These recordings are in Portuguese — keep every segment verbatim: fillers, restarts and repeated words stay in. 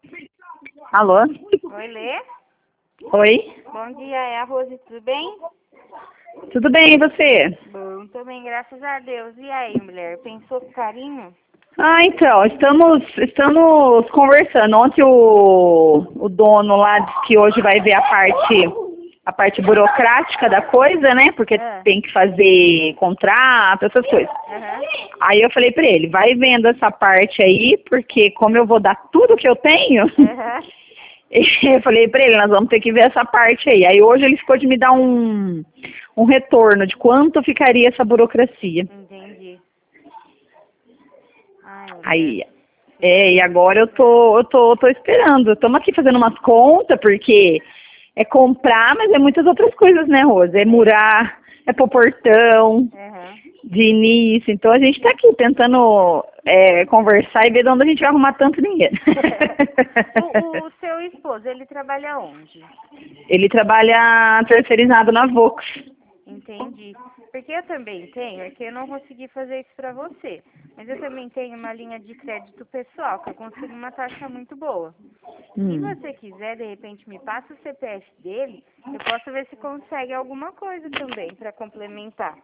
Alô? Oi, Lê. Oi? Bom dia, é a Rose, tudo bem? Tudo bem, e você? Bom, também, graças a Deus. E aí, mulher, pensou com carinho? Ah, então, estamos, estamos conversando. Ontem o, o dono lá disse que hoje vai ver a parte, a parte burocrática da coisa, né? Porque Ah. tem que fazer contrato, essas coisas. Aham. Aí eu falei pra ele, vai vendo essa parte aí, porque como eu vou dar tudo que eu tenho, Aham. eu falei pra ele, nós vamos ter que ver essa parte aí. Aí hoje ele ficou de me dar um, um retorno de quanto ficaria essa burocracia. Entendi. Ai, mulher. Aí, é, e agora eu tô, eu tô, tô esperando. Estamos aqui fazendo umas contas, porque é comprar, mas é muitas outras coisas, né, Rosa? É murar, é pôr portão Aham. de início. Então a gente tá aqui tentando é, conversar e ver de onde a gente vai arrumar tanto dinheiro. o, o seu esposo, ele trabalha onde? Ele trabalha terceirizado na Vox. Entendi. Porque eu também tenho, é que eu não consegui fazer isso pra você. Mas eu também tenho uma linha de crédito pessoal, que eu consigo uma taxa muito boa. Se Hum, você quiser, de repente, me passa o C P F dele, eu posso ver se consegue alguma coisa também pra complementar.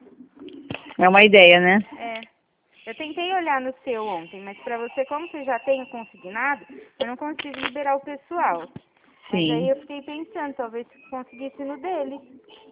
é uma ideia, né? É. Eu tentei olhar no seu ontem, mas pra você, como você já tem o consignado, eu não consigo liberar o pessoal. Mas aí Sim, eu fiquei pensando, talvez se conseguisse no dele.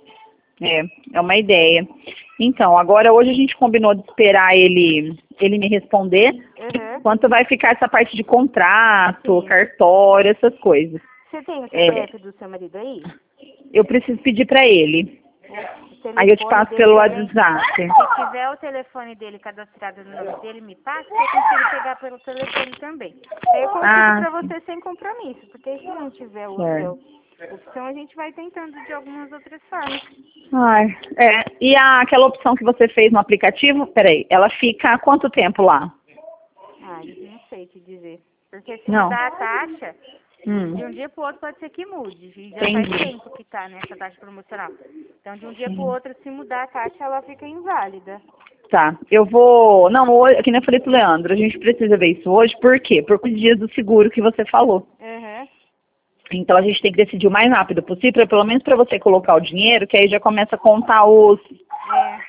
é, é uma ideia. Então, agora hoje a gente combinou de esperar ele, ele me responder Uhum. quanto vai ficar essa parte de contrato, Sim. cartório, essas coisas. Você tem o É, C P F do seu marido aí? eu preciso pedir para ele. O Aí eu te telefone passo dele pelo também? WhatsApp. Se tiver o telefone dele cadastrado no nome dele, me passa, que eu consigo pegar pelo telefone também. Aí eu consigo Ah, pra você sem compromisso, porque se não tiver outra certo. opção, a gente vai tentando de algumas outras formas. Ai, é, e a, aquela opção que você fez no aplicativo, peraí, ela fica há quanto tempo lá? Ah, não sei te dizer. Porque se Não. mudar a taxa, Hum, de um dia pro outro pode ser que mude. E já faz entendi. tempo que tá nessa taxa promocional. Então, de um dia pro outro, se mudar a taxa, ela fica inválida. Tá, eu vou. Não, hoje, aqui nem eu falei pro Leandro, a gente precisa ver isso hoje, por quê? Por os dias do seguro que você falou. Uhum. Então a gente tem que decidir o mais rápido possível, pelo menos para você colocar o dinheiro, que aí já começa a contar os, É,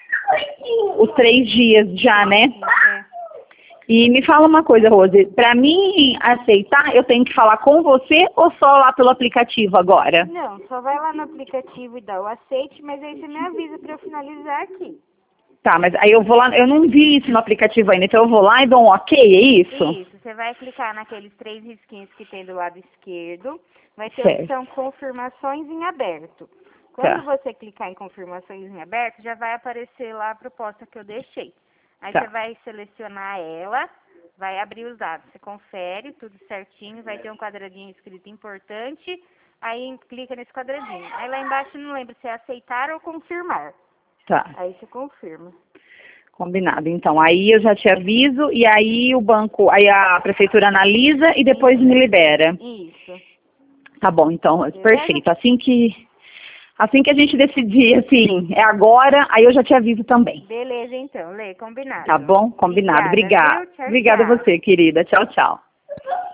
os três dias já, né? é. E me fala uma coisa, Rose, para mim aceitar, eu tenho que falar com você ou só lá pelo aplicativo agora? Não, só vai lá no aplicativo e dá o aceite, mas aí você me avisa pra eu finalizar aqui. Tá, mas aí eu vou lá, eu não vi isso no aplicativo ainda, então eu vou lá e dou um ok, é isso? Isso, você vai clicar naqueles três risquinhos que tem do lado esquerdo, vai ter a Certo. opção confirmações em aberto. Tá, Quando você clicar em confirmações em aberto, já vai aparecer lá a proposta que eu deixei. Aí tá. você vai selecionar ela, vai abrir os dados, você confere tudo certinho, vai ter um quadradinho escrito importante, aí clica nesse quadradinho. Aí lá embaixo não lembra se é aceitar ou confirmar. Tá, Aí você confirma. combinado. Então, aí eu já te aviso e aí o banco, aí a prefeitura analisa e depois me libera. Isso. Tá bom, então, Beleza? perfeito. Assim que, assim que a gente decidir, assim, é agora, aí eu já te aviso também. Beleza, então, Lê, combinado. Tá bom? Combinado. Obrigada, Obrigada. viu? Tchau, Obrigada a tchau. você, querida. Tchau, tchau.